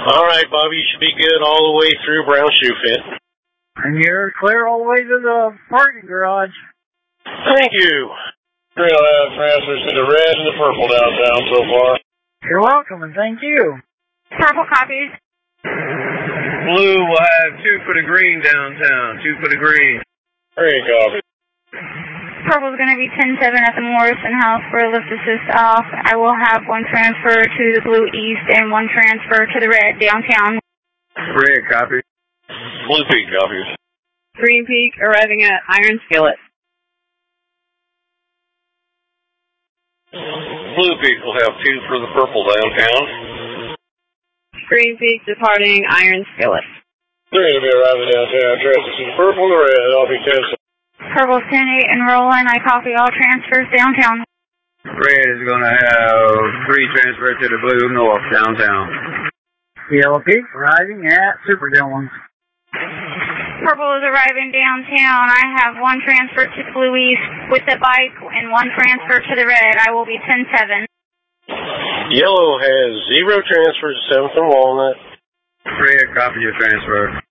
All right, Bobby, you should be good all the way through Brown Shoe Fit. And you're clear all the way to the parking garage. Thank you. Trail have transfers to the red and the purple downtown so far. You're welcome, and thank you. Purple copies. Blue will have 2 for the green downtown. 2 for the green. Green copy. Purple's going to be 10-7 at the Morrison House for a lift assist off. I will have 1 transfer to the blue east and 1 transfer to the red downtown. Red copy. Blue Peak copies. Green Peak arriving at Iron Skillet. Blue Peak will have 2 for the purple downtown. Green Peak departing Iron Skillet. They're going to be arriving downtown. Transfers to the purple and the red. I'll be 10-7. Purple's 10-8 and rolling. I copy all transfers downtown. Red is going to have 3 transfers to the blue north downtown. Yellow Peak arriving at Super Dillons. Purple is arriving downtown. I have 1 transfer to the blue east with the bike and 1 transfer to the red. I will be 10-7. Yellow has 0 transfers to 7th and Walnut. Red, copy your transfer.